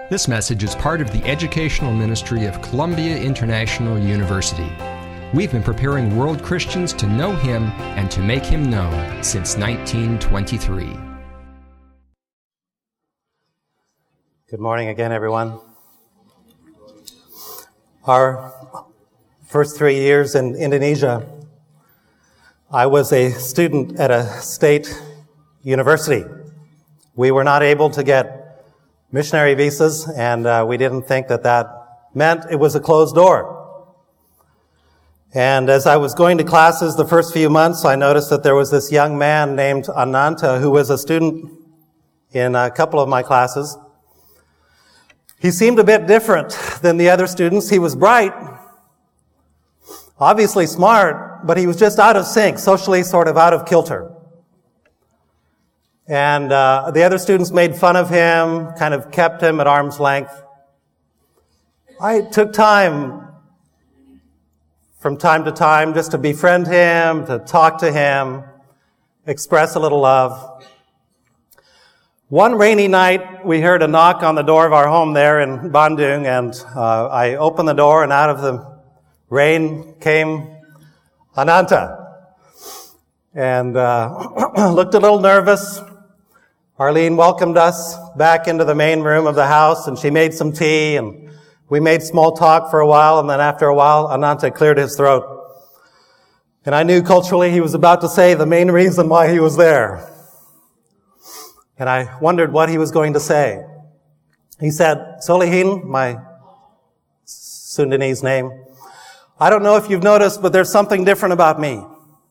This message is part of the educational ministry of Columbia International University. We've been preparing world Christians to know Him and to make Him known since 1923. Good morning again, everyone. Our first 3 years in Indonesia, I was a student at a state university. We were not able to get missionary visas, and we didn't think that meant it was a closed door. And as I was going to classes the first few months, I noticed that there was this young man named Ananta who was a student in a couple of my classes. He seemed a bit different than the other students. He was bright, obviously smart, but he was just out of sync, socially sort of out of kilter. And the other students made fun of him, kind of kept him at arm's length. I took time from time to time just to befriend him, to talk to him, express a little love. One rainy night, we heard a knock on the door of our home there in Bandung, and I opened the door, and out of the rain came Ananta. And looked a little nervous. Arlene welcomed us back into the main room of the house, and she made some tea, and we made small talk for a while, and then after a while, Ananta cleared his throat. And I knew culturally he was about to say the main reason why he was there. And I wondered what he was going to say. He said, Solihin, my Sundanese name, I don't know if you've noticed, but there's something different about me.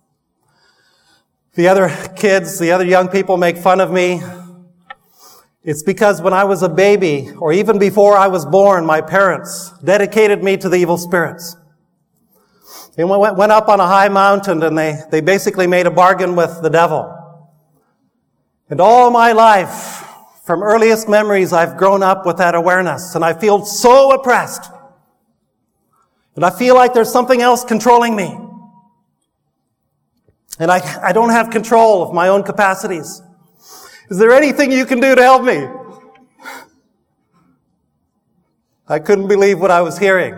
The other kids, the other young people make fun of me. It's because when I was a baby, or even before I was born, my parents dedicated me to the evil spirits. They went up on a high mountain and they basically made a bargain with the devil. And all my life, from earliest memories, I've grown up with that awareness, and I feel so oppressed. And I feel like there's something else controlling me. And I don't have control of my own capacities. Is there anything you can do to help me? I couldn't believe what I was hearing.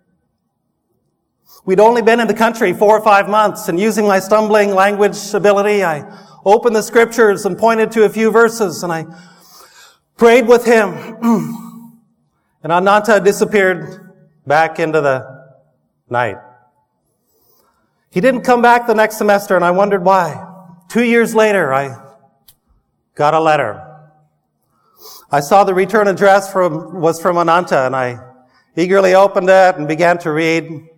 We'd only been in the country 4 or 5 months, and using my stumbling language ability, I opened the scriptures and pointed to a few verses, and I prayed with him. And Ananta disappeared back into the night. He didn't come back the next semester, and I wondered why. 2 years later, I got a letter. I saw the return address was from Ananta, and I eagerly opened it and began to read.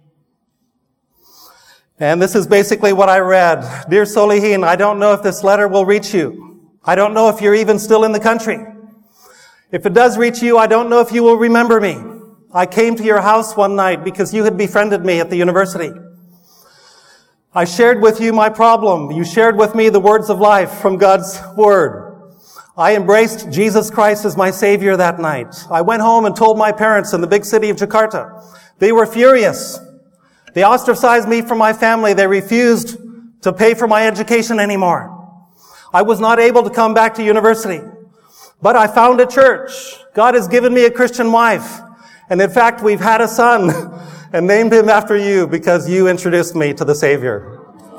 And this is basically what I read. Dear Solihin, I don't know if this letter will reach you. I don't know if you're even still in the country. If it does reach you, I don't know if you will remember me. I came to your house one night because you had befriended me at the university. I shared with you my problem. You shared with me the words of life from God's Word. I embraced Jesus Christ as my Savior that night. I went home and told my parents in the big city of Jakarta. They were furious. They ostracized me from my family. They refused to pay for my education anymore. I was not able to come back to university. But I found a church. God has given me a Christian wife. And in fact, we've had a son and named him after you because you introduced me to the Savior.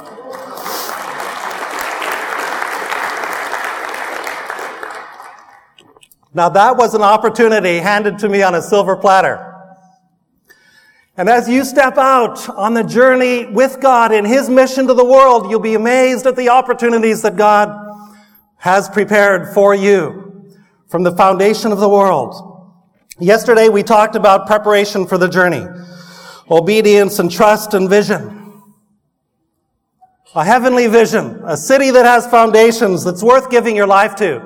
Now that was an opportunity handed to me on a silver platter. And as you step out on the journey with God in His mission to the world, you'll be amazed at the opportunities that God has prepared for you from the foundation of the world. Yesterday we talked about preparation for the journey, obedience and trust and vision. A heavenly vision, a city that has foundations that's worth giving your life to.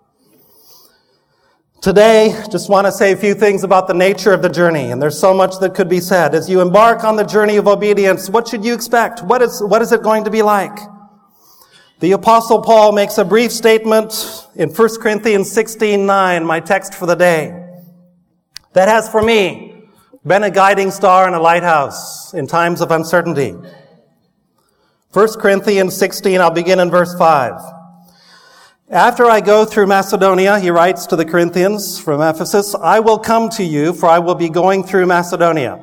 Today, just want to say a few things about the nature of the journey, and there's so much that could be said. As you embark on the journey of obedience, what should you expect? What is it going to be like? The Apostle Paul makes a brief statement in 1 Corinthians 16:9, my text for the day, that has for me been a guiding star and a lighthouse in times of uncertainty. 1 Corinthians 16, I'll begin in verse 5. After I go through Macedonia, he writes to the Corinthians from Ephesus, I will come to you, for I will be going through Macedonia.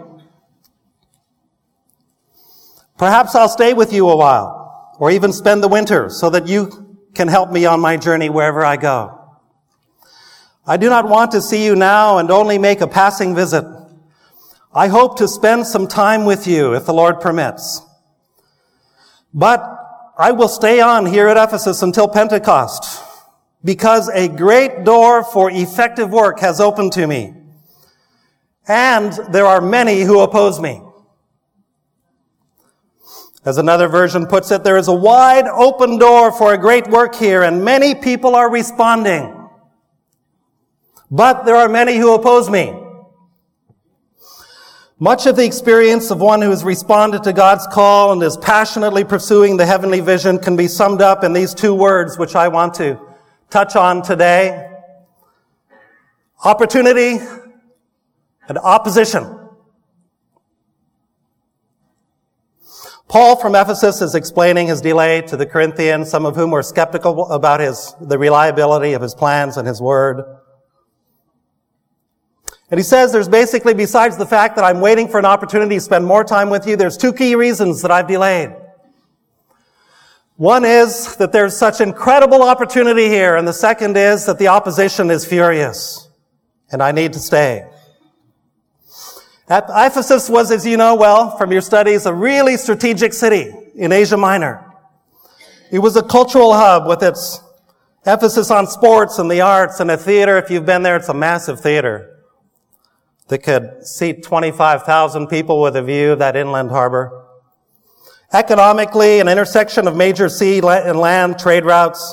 Perhaps I'll stay with you a while, or even spend the winter, so that you can help me on my journey wherever I go. I do not want to see you now and only make a passing visit. I hope to spend some time with you, if the Lord permits. But I will stay on here at Ephesus until Pentecost, because a great door for effective work has opened to me, and there are many who oppose me. As another version puts it, there is a wide open door for a great work here, and many people are responding. But there are many who oppose me. Much of the experience of one who has responded to God's call and is passionately pursuing the heavenly vision can be summed up in these two words, which I want to touch on today. Opportunity and opposition. Paul from Ephesus is explaining his delay to the Corinthians, some of whom were skeptical about the reliability of his plans and his word. And he says there's basically, besides the fact that I'm waiting for an opportunity to spend more time with you, there's two key reasons that I've delayed. One is that there's such incredible opportunity here, and the second is that the opposition is furious, and I need to stay. Ephesus was, as you know well from your studies, a really strategic city in Asia Minor. It was a cultural hub with its emphasis on sports and the arts and a theater. If you've been there, it's a massive theater that could seat 25,000 people with a view of that inland harbor. Economically, an intersection of major sea and land trade routes.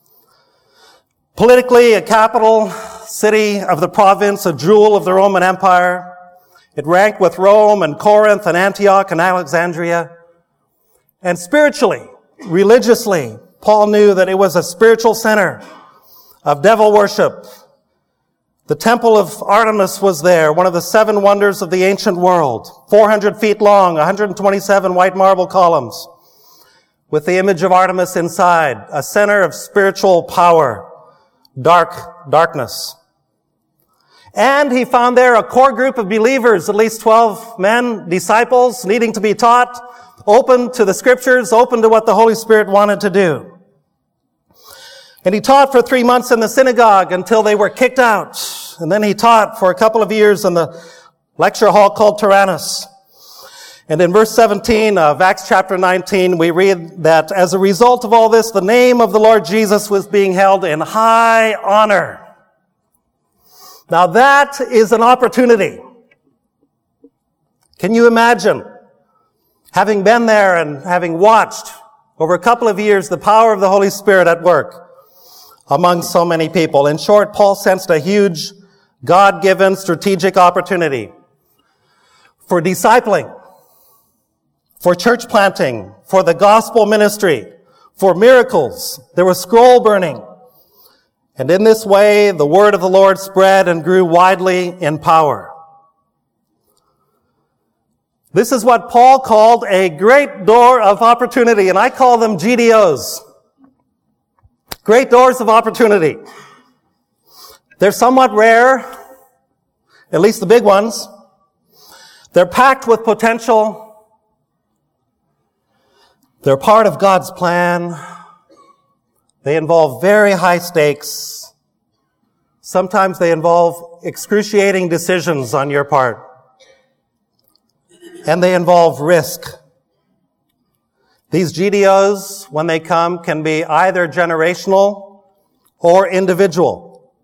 Politically, a capital city of the province, a jewel of the Roman Empire. It ranked with Rome and Corinth and Antioch and Alexandria. And spiritually, religiously, Paul knew that it was a spiritual center of devil worship. The temple of Artemis was there, one of the 7 wonders of the ancient world, 400 feet long, 127 white marble columns, with the image of Artemis inside, a center of spiritual power, darkness. And he found there a core group of believers, at least 12 men, disciples, needing to be taught, open to the scriptures, open to what the Holy Spirit wanted to do. And he taught for 3 months in the synagogue until they were kicked out. And then he taught for a couple of years in the lecture hall called Tyrannus. And in verse 17 of Acts chapter 19, we read that as a result of all this, the name of the Lord Jesus was being held in high honor. Now that is an opportunity. Can you imagine having been there and having watched over a couple of years the power of the Holy Spirit at work among so many people? In short, Paul sensed a huge God-given strategic opportunity for discipling, for church planting, for the gospel ministry, for miracles. There was scroll burning. And in this way, the word of the Lord spread and grew widely in power. This is what Paul called a great door of opportunity, and I call them GDOs. Great doors of opportunity. They're somewhat rare, at least the big ones. They're packed with potential. They're part of God's plan. They involve very high stakes. Sometimes they involve excruciating decisions on your part. And they involve risk. These GDOs, when they come, can be either generational or individual.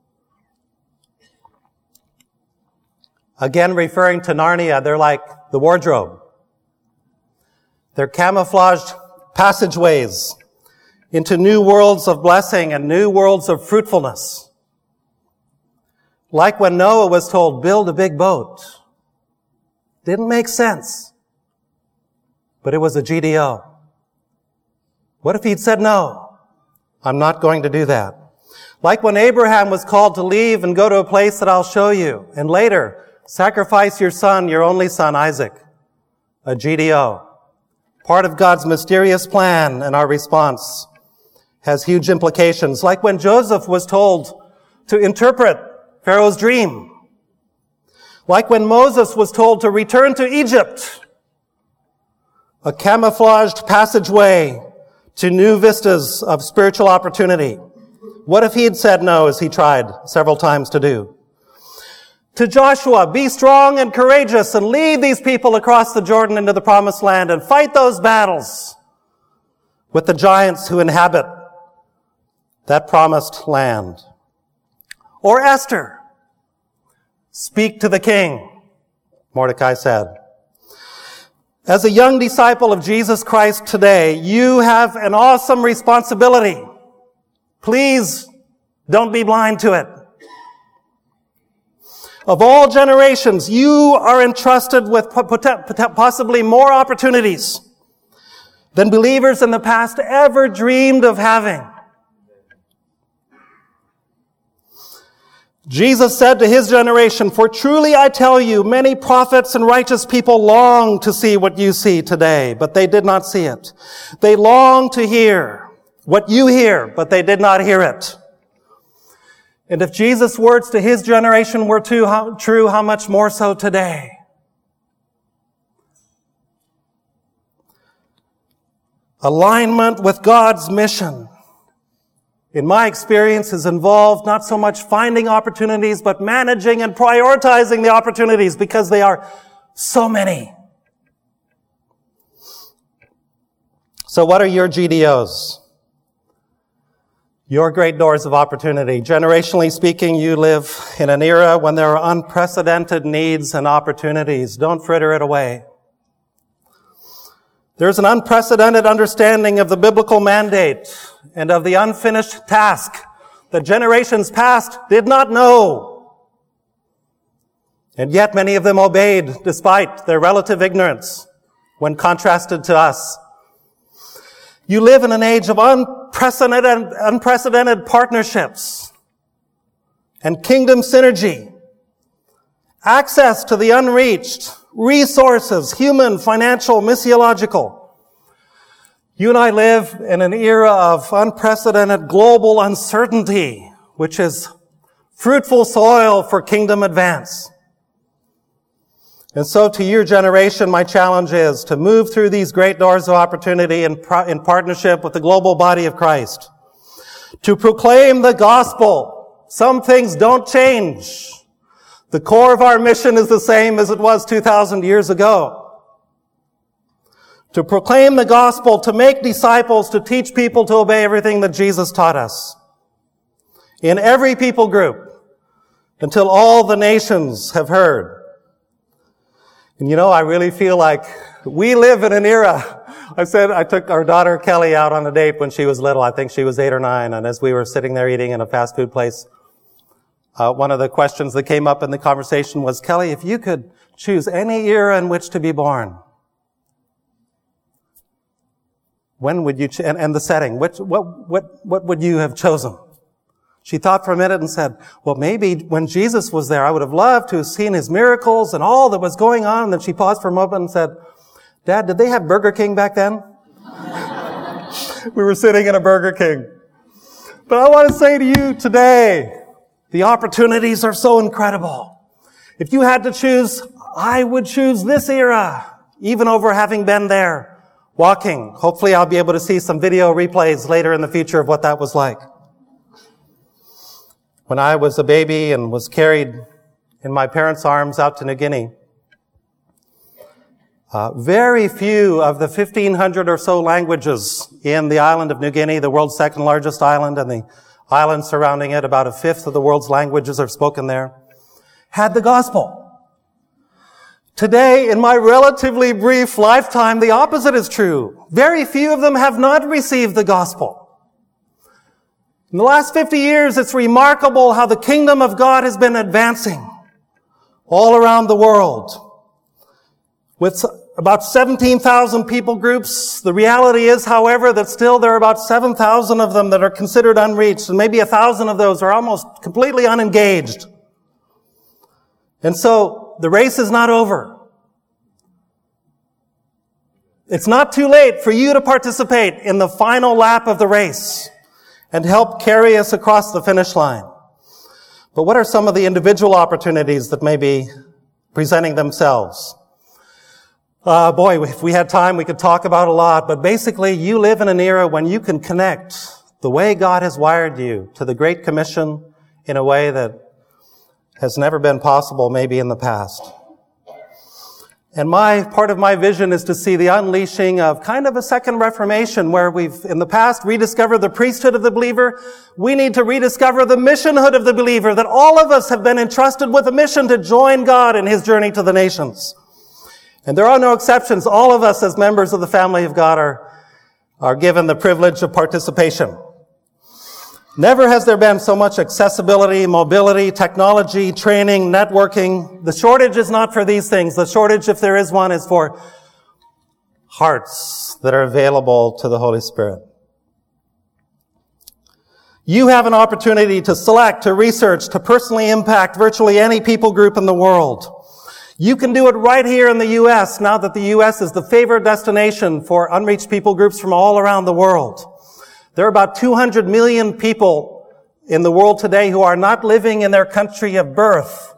Again, referring to Narnia, they're like the wardrobe. They're camouflaged passageways into new worlds of blessing and new worlds of fruitfulness. Like when Noah was told, build a big boat. Didn't make sense. But it was a GDO. What if he'd said no? I'm not going to do that. Like when Abraham was called to leave and go to a place that I'll show you, and later sacrifice your son, your only son, Isaac. A GDO. Part of God's mysterious plan, and our response has huge implications, like when Joseph was told to interpret Pharaoh's dream, like when Moses was told to return to Egypt, a camouflaged passageway to new vistas of spiritual opportunity. What if he had said no, as he tried several times to do? To Joshua, be strong and courageous and lead these people across the Jordan into the promised land and fight those battles with the giants who inhabit that promised land. Or Esther, speak to the king, Mordecai said. As a young disciple of Jesus Christ today, you have an awesome responsibility. Please don't be blind to it. Of all generations, you are entrusted with possibly more opportunities than believers in the past ever dreamed of having. Jesus said to his generation, "For truly I tell you, many prophets and righteous people long to see what you see today, but they did not see it. They long to hear what you hear, but they did not hear it." And if Jesus' words to his generation were true, how much more so today? Alignment with God's mission, in my experience, is involved not so much finding opportunities, but managing and prioritizing the opportunities, because they are so many. So what are your GDOs? Your great doors of opportunity. Generationally speaking, you live in an era when there are unprecedented needs and opportunities. Don't fritter it away. There's an unprecedented understanding of the biblical mandate and of the unfinished task that generations past did not know. And yet many of them obeyed despite their relative ignorance when contrasted to us. You live in an age of unprecedented partnerships and kingdom synergy, access to the unreached, resources, human, financial, missiological. You and I live in an era of unprecedented global uncertainty, which is fruitful soil for kingdom advance. And so to your generation, my challenge is to move through these great doors of opportunity in partnership with the global body of Christ. To proclaim the gospel. Some things don't change. The core of our mission is the same as it was 2,000 years ago. To proclaim the gospel, to make disciples, to teach people to obey everything that Jesus taught us. In every people group, until all the nations have heard. And I really feel like we live in an era. I took our daughter Kelly out on a date when she was little. I think she was 8 or 9. And as we were sitting there eating in a fast food place, one of the questions that came up in the conversation was, "Kelly, if you could choose any era in which to be born, when would you, and the setting, what would you have chosen?" She thought for a minute and said, "Well, maybe when Jesus was there, I would have loved to have seen his miracles and all that was going on." And then she paused for a moment and said, "Dad, did they have Burger King back then?" We were sitting in a Burger King. But I want to say to you today, the opportunities are so incredible. If you had to choose, I would choose this era, even over having been there, walking. Hopefully I'll be able to see some video replays later in the future of what that was like. When I was a baby and was carried in my parents' arms out to New Guinea, very few of the 1,500 or so languages in the island of New Guinea, the world's second largest island, and the islands surrounding it, about a fifth of the world's languages are spoken there, had the gospel. Today, in my relatively brief lifetime, the opposite is true. Very few of them have not received the gospel. In the last 50 years, it's remarkable how the kingdom of God has been advancing all around the world. With about 17,000 people groups, the reality is, however, that still there are about 7,000 of them that are considered unreached, and maybe 1,000 of those are almost completely unengaged. And so, the race is not over. It's not too late for you to participate in the final lap of the race. and help carry us across the finish line. But what are some of the individual opportunities that may be presenting themselves? Boy, if we had time, we could talk about a lot, but basically you live in an era when you can connect the way God has wired you to the Great Commission in a way that has never been possible maybe in the past. And part of my vision is to see the unleashing of kind of a second Reformation where we've in the past rediscovered the priesthood of the believer. We need to rediscover the missionhood of the believer, that all of us have been entrusted with a mission to join God in His journey to the nations. And there are no exceptions. All of us as members of the family of God are given the privilege of participation. Never has there been so much accessibility, mobility, technology, training, networking. The shortage is not for these things. The shortage, if there is one, is for hearts that are available to the Holy Spirit. You have an opportunity to select, to research, to personally impact virtually any people group in the world. You can do it right here in the U.S. now that the U.S. is the favorite destination for unreached people groups from all around the world. There are about 200 million people in the world today who are not living in their country of birth.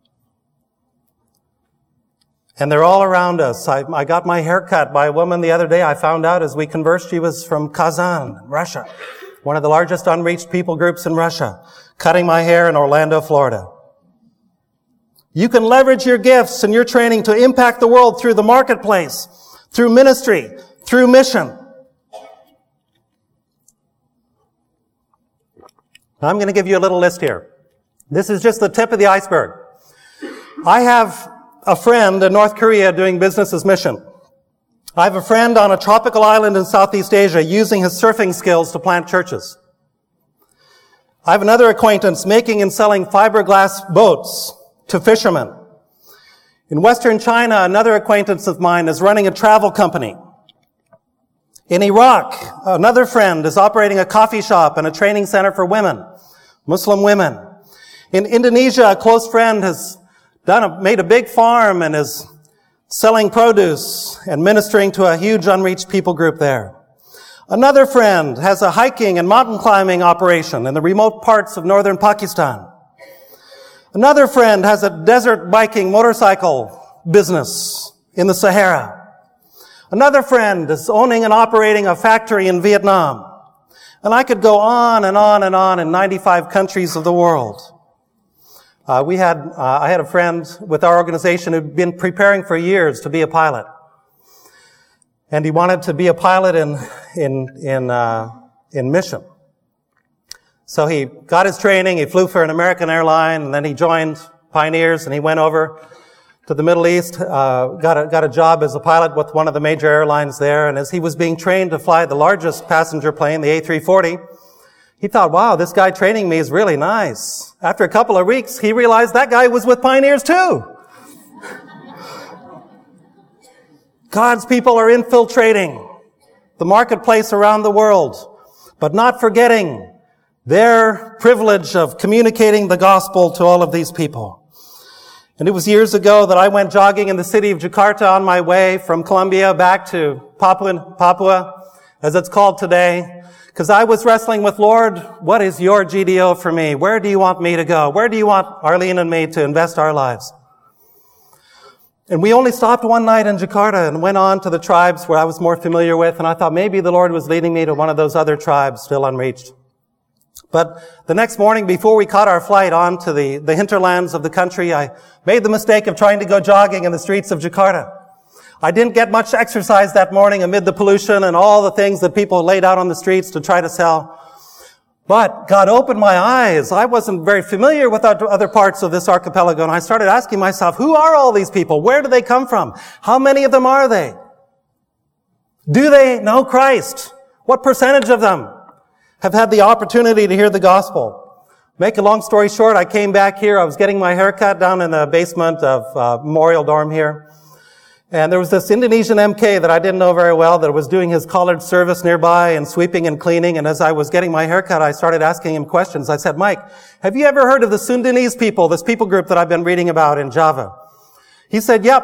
And they're all around us. I got my hair cut by a woman the other day. I found out as we conversed she was from Kazan, Russia, one of the largest unreached people groups in Russia, cutting my hair in Orlando, Florida. You can leverage your gifts and your training to impact the world through the marketplace, through ministry, through mission. I'm going to give you a little list here. This is just the tip of the iceberg. I have a friend in North Korea doing business as mission. I have a friend on a tropical island in Southeast Asia using his surfing skills to plant churches. I have another acquaintance making and selling fiberglass boats to fishermen. In Western China, another acquaintance of mine is running a travel company. In Iraq, another friend is operating a coffee shop and a training center for women, Muslim women. In Indonesia, a close friend has made a big farm and is selling produce and ministering to a huge unreached people group there. Another friend has a hiking and mountain climbing operation in the remote parts of northern Pakistan. Another friend has a desert biking motorcycle business in the Sahara. Another friend is owning and operating a factory in Vietnam. And I could go on and on and on in 95 countries of the world. I had a friend with our organization who'd been preparing for years to be a pilot. And he wanted to be a pilot in mission. So he got his training, he flew for an American airline, and then he joined Pioneers and he went over to the Middle East, got a job as a pilot with one of the major airlines there, and as he was being trained to fly the largest passenger plane, the A340, he thought, wow, this guy training me is really nice. After a couple of weeks, he realized that guy was with Pioneers too. God's people are infiltrating the marketplace around the world, but not forgetting their privilege of communicating the gospel to all of these people. And it was years ago that I went jogging in the city of Jakarta on my way from Colombia back to Papua, as it's called today, because I was wrestling with, Lord, what is your GDO for me? Where do you want me to go? Where do you want Arlene and me to invest our lives? And we only stopped one night in Jakarta and went on to the tribes where I was more familiar with, and I thought maybe the Lord was leading me to one of those other tribes still unreached. But the next morning, before we caught our flight on to the hinterlands of the country, I made the mistake of trying to go jogging in the streets of Jakarta. I didn't get much exercise that morning amid the pollution and all the things that people laid out on the streets to try to sell. But God opened my eyes. I wasn't very familiar with other parts of this archipelago, and I started asking myself, who are all these people? Where do they come from? How many of them are they? Do they know Christ? What percentage of them have had the opportunity to hear the gospel? Make a long story short, I came back here. I was getting my hair cut down in the basement of Memorial Dorm here. And there was this Indonesian MK that I didn't know very well that was doing his collared service nearby and sweeping and cleaning. And as I was getting my hair cut, I started asking him questions. I said, Mike, have you ever heard of the Sundanese people, this people group that I've been reading about in Java? He said, yep.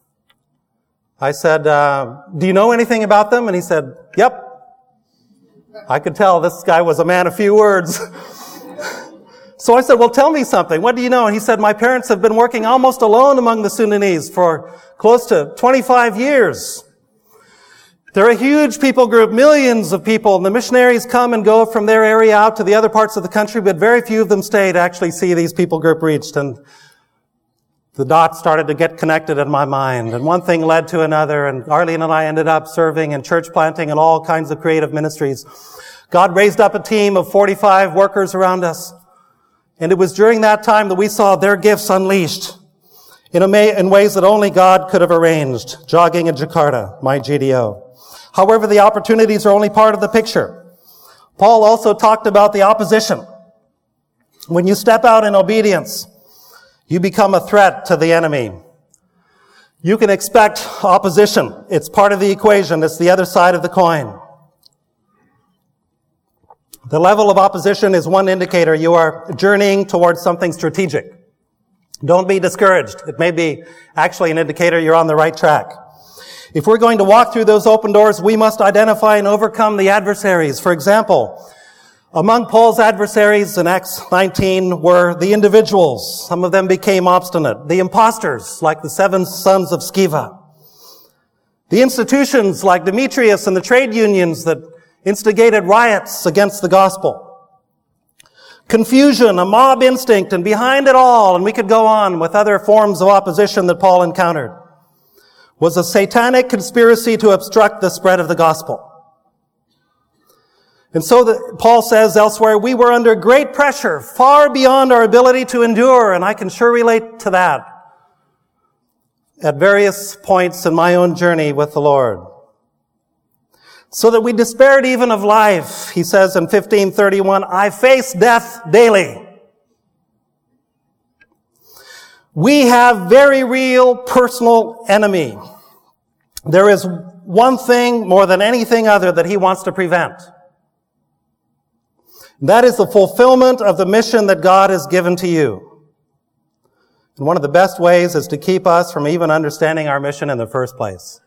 I said, do you know anything about them? And he said, yep. I could tell this guy was a man of few words. So I said, well, tell me something. What do you know? And he said, my parents have been working almost alone among the Sudanese for close to 25 years. They're a huge people group, millions of people, and the missionaries come and go from their area out to the other parts of the country, but very few of them stay to actually see these people group reached. And the dots started to get connected in my mind, and one thing led to another, and Arlene and I ended up serving in church planting and all kinds of creative ministries. God raised up a team of 45 workers around us, and it was during that time that we saw their gifts unleashed in ways that only God could have arranged. Jogging in Jakarta, my GDO. However, the opportunities are only part of the picture. Paul also talked about the opposition. When you step out in obedience, you become a threat to the enemy. You can expect opposition. It's part of the equation. It's the other side of the coin. The level of opposition is one indicator you are journeying towards something strategic. Don't be discouraged. It may be actually an indicator you're on the right track. If we're going to walk through those open doors, we must identify and overcome the adversaries. For example, among Paul's adversaries in Acts 19 were the individuals. Some of them became obstinate. The imposters, like the 7 sons of Sceva. The institutions, like Demetrius, and the trade unions that instigated riots against the gospel. Confusion, a mob instinct, and behind it all, and we could go on with other forms of opposition that Paul encountered, was a satanic conspiracy to obstruct the spread of the gospel. And so Paul says elsewhere, we were under great pressure, far beyond our ability to endure, and I can sure relate to that at various points in my own journey with the Lord. So that we despaired even of life, he says in 15:31, I face death daily. We have very real personal enemy. There is one thing more than anything other that he wants to prevent. That is the fulfillment of the mission that God has given to you. And one of the best ways is to keep us from even understanding our mission in the first place.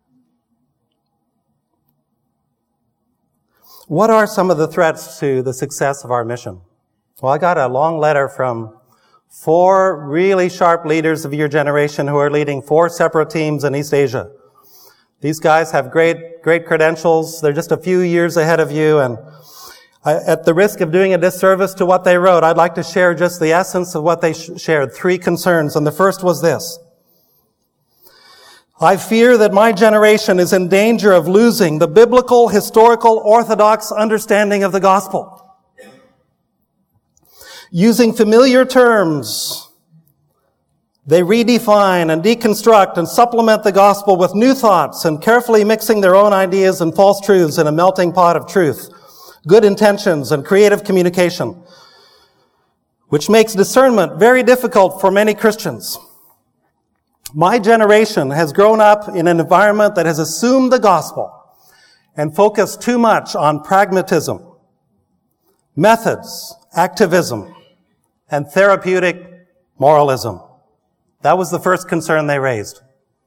What are some of the threats to the success of our mission? Well, I got a long letter from 4 really sharp leaders of your generation who are leading 4 separate teams in East Asia. These guys have great credentials. They're just a few years ahead of you, and at the risk of doing a disservice to what they wrote, I'd like to share just the essence of what they shared. 3 concerns, and the first was this. I fear that my generation is in danger of losing the biblical, historical, orthodox understanding of the gospel. Using familiar terms, they redefine and deconstruct and supplement the gospel with new thoughts and carefully mixing their own ideas and false truths in a melting pot of truth, good intentions, and creative communication, which makes discernment very difficult for many Christians. My generation has grown up in an environment that has assumed the gospel and focused too much on pragmatism, methods, activism, and therapeutic moralism. That was the first concern they raised.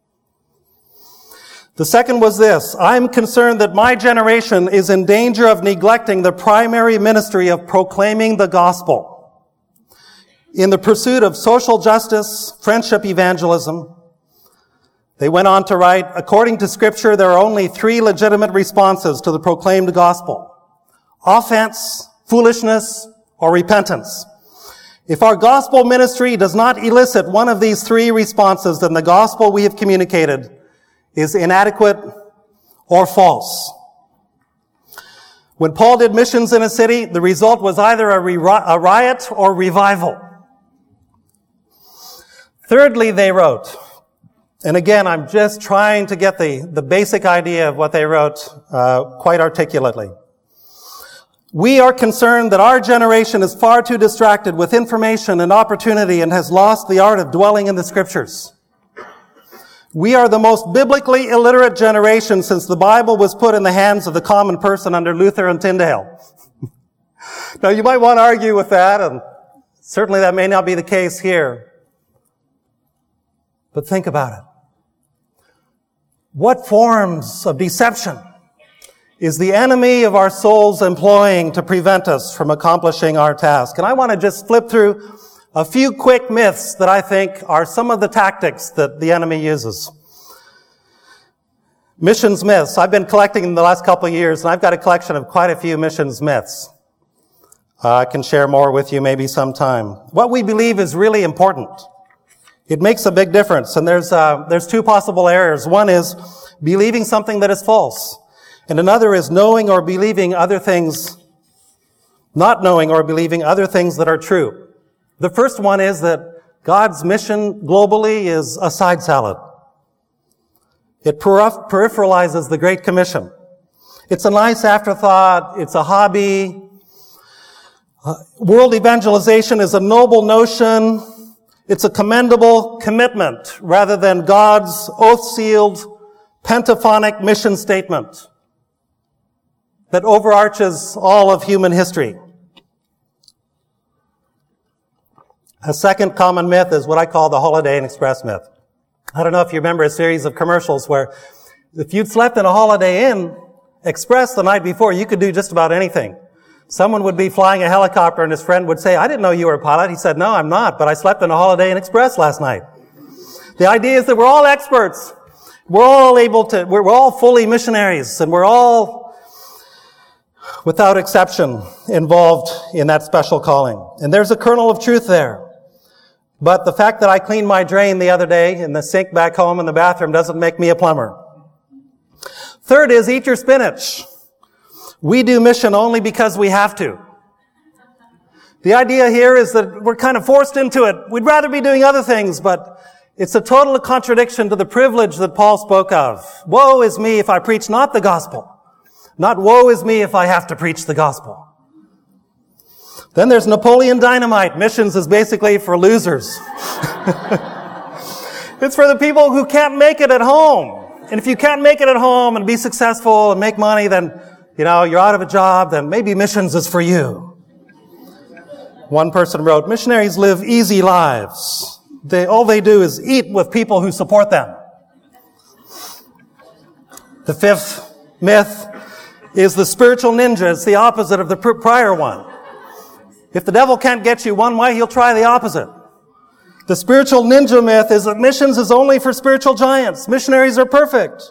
The second was this. I'm concerned that my generation is in danger of neglecting the primary ministry of proclaiming the gospel. In the pursuit of social justice, friendship evangelism, they went on to write, according to Scripture, there are only 3 legitimate responses to the proclaimed gospel: offense, foolishness, or repentance. If our gospel ministry does not elicit one of these 3 responses, then the gospel we have communicated is inadequate or false. When Paul did missions in a city, the result was either a riot or revival. Thirdly, they wrote, and again, I'm just trying to get the basic idea of what they wrote quite articulately. We are concerned that our generation is far too distracted with information and opportunity and has lost the art of dwelling in the Scriptures. We are the most biblically illiterate generation since the Bible was put in the hands of the common person under Luther and Tyndale. Now, you might want to argue with that, and certainly that may not be the case here. But think about it. What forms of deception is the enemy of our souls employing to prevent us from accomplishing our task. And I want to just flip through a few quick myths that I think are some of the tactics that the enemy uses. Missions myths. I've been collecting in the last couple of years, and I've got a collection of quite a few missions myths. I can share more with you maybe sometime. What we believe is really important. It makes a big difference, and there's two possible errors. One is believing something that is false, and another is knowing or believing other things, not knowing or believing other things that are true. The first one is that God's mission globally is a side salad. It peripheralizes the Great Commission. It's a nice afterthought. It's a hobby. World evangelization is a noble notion. It's a commendable commitment rather than God's oath-sealed pentaphonic mission statement that overarches all of human history. A second common myth is what I call the Holiday Inn Express myth. I don't know if you remember a series of commercials where if you'd slept in a Holiday Inn Express the night before, you could do just about anything. Someone would be flying a helicopter and his friend would say, "I didn't know you were a pilot." He said, "No, I'm not, but I slept in a Holiday Inn Express last night." The idea is that we're all experts. We're all fully missionaries, and we're all, without exception, involved in that special calling. And there's a kernel of truth there. But the fact that I cleaned my drain the other day in the sink back home in the bathroom doesn't make me a plumber. Third is eat your spinach. We do mission only because we have to. The idea here is that we're kind of forced into it. We'd rather be doing other things, but it's a total contradiction to the privilege that Paul spoke of. Woe is me if I preach not the gospel. Not woe is me if I have to preach the gospel. Then there's Napoleon Dynamite. Missions is basically for losers. It's for the people who can't make it at home. And if you can't make it at home and be successful and make money, then, you're out of a job, then maybe missions is for you. One person wrote, missionaries live easy lives. All they do is eat with people who support them. The fifth myth is the spiritual ninja. It's the opposite of the prior one. If the devil can't get you one way, he'll try the opposite. The spiritual ninja myth is that missions is only for spiritual giants. Missionaries are perfect.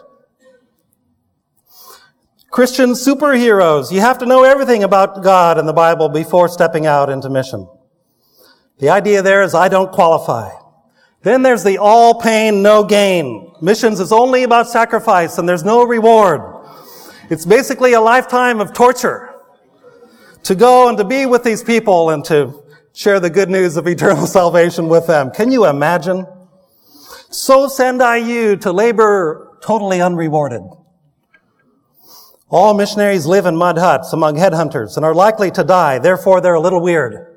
Christian superheroes. You have to know everything about God and the Bible before stepping out into mission. The idea there is I don't qualify. Then there's the all pain, no gain. Missions is only about sacrifice and there's no reward. It's basically a lifetime of torture to go and to be with these people and to share the good news of eternal salvation with them. Can you imagine? So send I you to labor totally unrewarded. All missionaries live in mud huts among headhunters and are likely to die. Therefore, they're a little weird.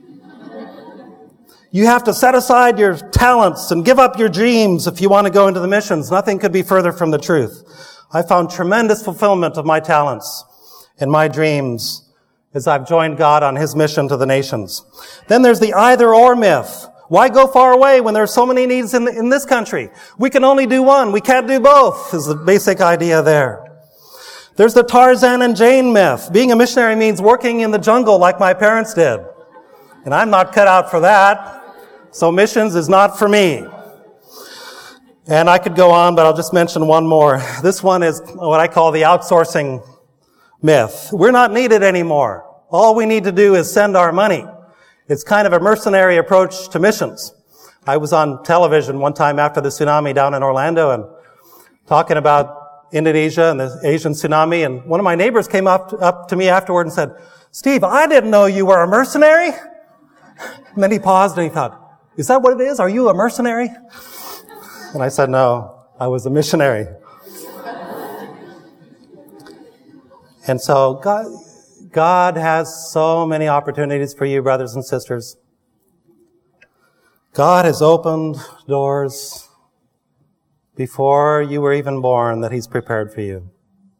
You have to set aside your talents and give up your dreams if you want to go into the missions. Nothing could be further from the truth. I found tremendous fulfillment of my talents and my dreams as I've joined God on His mission to the nations. Then there's the either-or myth. Why go far away when there are so many needs in this country? We can only do one. We can't do both, is the basic idea there. There's the Tarzan and Jane myth. Being a missionary means working in the jungle like my parents did. And I'm not cut out for that. So missions is not for me. And I could go on, but I'll just mention one more. This one is what I call the outsourcing myth. We're not needed anymore. All we need to do is send our money. It's kind of a mercenary approach to missions. I was on television one time after the tsunami down in Orlando and talking about Indonesia and the Asian tsunami, and one of my neighbors came up to me afterward and said, "Steve, I didn't know you were a mercenary." And then he paused and he thought, "Is that what it is? Are you a mercenary?" And I said, "No, I was a missionary." And so God has so many opportunities for you, brothers and sisters. God has opened doors before you were even born that He's prepared for you.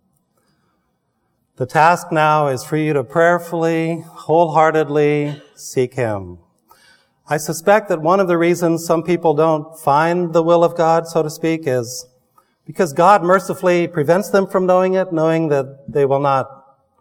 The task now is for you to prayerfully, wholeheartedly seek Him. I suspect that one of the reasons some people don't find the will of God, so to speak, is because God mercifully prevents them from knowing it, knowing that they will not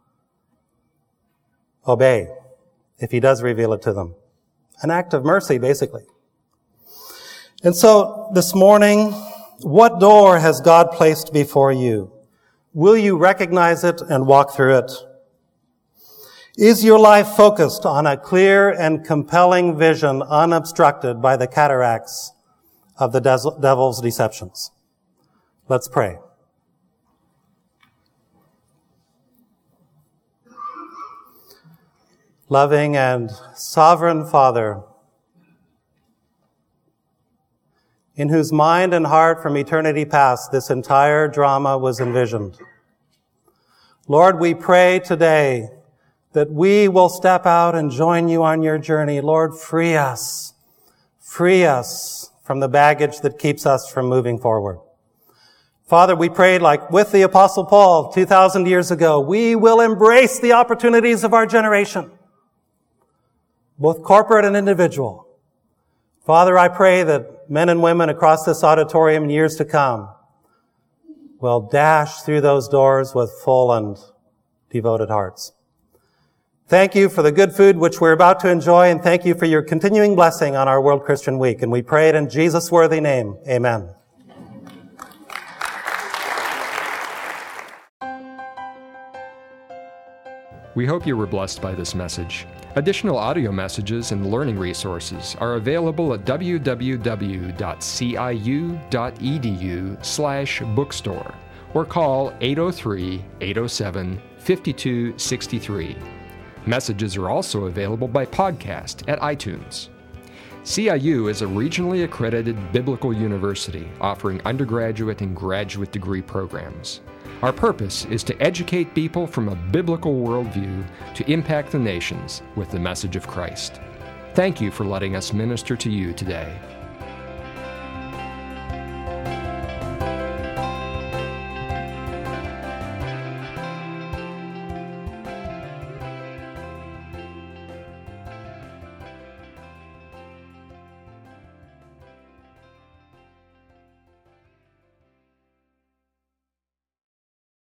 obey if he does reveal it to them. An act of mercy, basically. And so this morning, what door has God placed before you? Will you recognize it and walk through it? Is your life focused on a clear and compelling vision unobstructed by the cataracts of the devil's deceptions? Let's pray. Loving and sovereign Father, in whose mind and heart from eternity past this entire drama was envisioned. Lord, we pray today that we will step out and join you on your journey. Lord, free us from the baggage that keeps us from moving forward. Father, we prayed like with the Apostle Paul 2,000 years ago, we will embrace the opportunities of our generation, both corporate and individual. Father, I pray that men and women across this auditorium in years to come will dash through those doors with full and devoted hearts. Thank you for the good food which we're about to enjoy, and thank you for your continuing blessing on our World Christian Week. And we pray it in Jesus' worthy name. Amen. We hope you were blessed by this message. Additional audio messages and learning resources are available at www.ciu.edu/bookstore or call 803-807-5263. Messages are also available by podcast at iTunes. CIU is a regionally accredited biblical university offering undergraduate and graduate degree programs. Our purpose is to educate people from a biblical worldview to impact the nations with the message of Christ. Thank you for letting us minister to you today.